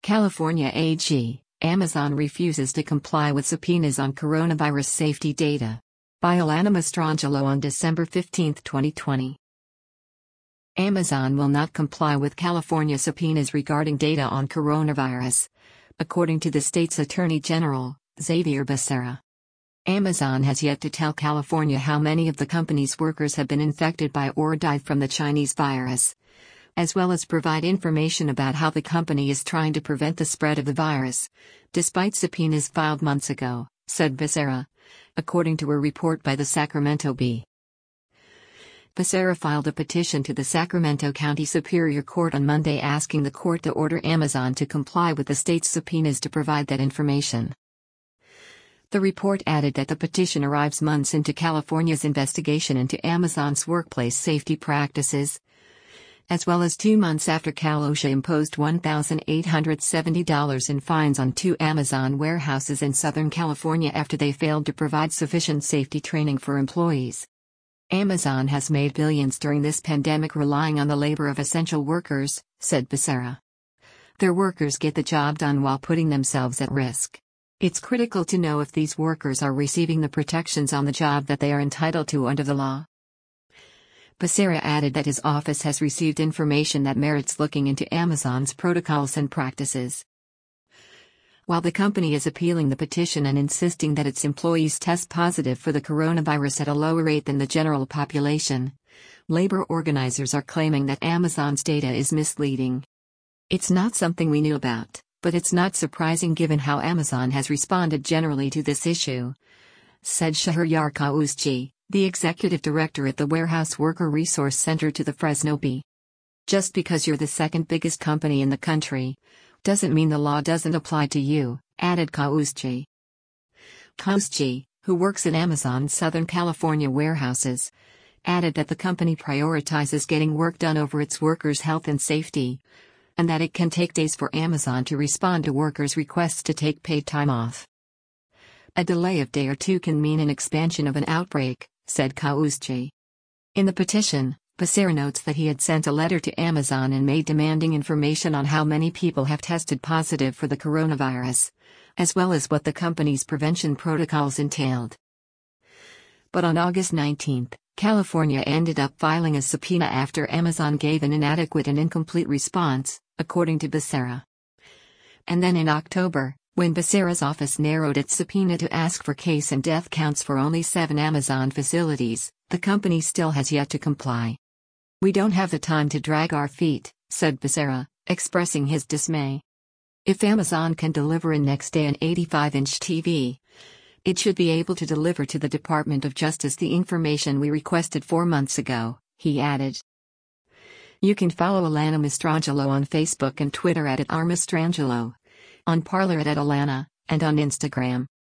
California AG, Amazon refuses to comply with subpoenas on coronavirus safety data. By Alana Mastrangelo on December 15, 2020. Amazon will not comply with California subpoenas regarding data on coronavirus, according to the state's Attorney General, Xavier Becerra. Amazon has yet to tell California how many of the company's workers have been infected by or died from the Chinese virus, as well as provide information about how the company is trying to prevent the spread of the virus, despite subpoenas filed months ago, said Becerra, according to a report by the Sacramento Bee. Becerra filed a petition to the Sacramento County Superior Court on Monday asking the court to order Amazon to comply with the state's subpoenas to provide that information. The report added that the petition arrives months into California's investigation into Amazon's workplace safety practices, as well as 2 months after Cal OSHA imposed $1,870 in fines on 2 Amazon warehouses in Southern California after they failed to provide sufficient safety training for employees. Amazon has made billions during this pandemic relying on the labor of essential workers, said Becerra. Their workers get the job done while putting themselves at risk. It's critical to know if these workers are receiving the protections on the job that they are entitled to under the law. Becerra added that his office has received information that merits looking into Amazon's protocols and practices. While the company is appealing the petition and insisting that its employees test positive for the coronavirus at a lower rate than the general population, labor organizers are claiming that Amazon's data is misleading. It's not something we knew about, but it's not surprising given how Amazon has responded generally to this issue, said Shahriyar Qausji, the executive director at the Warehouse Worker Resource Center to the Fresno Bee. Just because you're the second biggest company in the country, doesn't mean the law doesn't apply to you, added Qausji. Qausji, who works at Amazon's Southern California warehouses, added that the company prioritizes getting work done over its workers' health and safety, and that it can take days for Amazon to respond to workers' requests to take paid time off. A delay of day or two can mean an expansion of an outbreak, said Qausji. In the petition, Becerra notes that he had sent a letter to Amazon in May demanding information on how many people have tested positive for the coronavirus, as well as what the company's prevention protocols entailed. But on August 19, California ended up filing a subpoena after Amazon gave an inadequate and incomplete response, according to Becerra. And then in October, when Becerra's office narrowed its subpoena to ask for case and death counts for only 7 Amazon facilities, the company still has yet to comply. We don't have the time to drag our feet, said Becerra, expressing his dismay. If Amazon can deliver in next day an 85-inch TV, it should be able to deliver to the Department of Justice the information we requested 4 months ago, he added. You can follow Alana Mastrangelo on Facebook and Twitter at @rmastrangelo, on Parler at Alana, and on Instagram.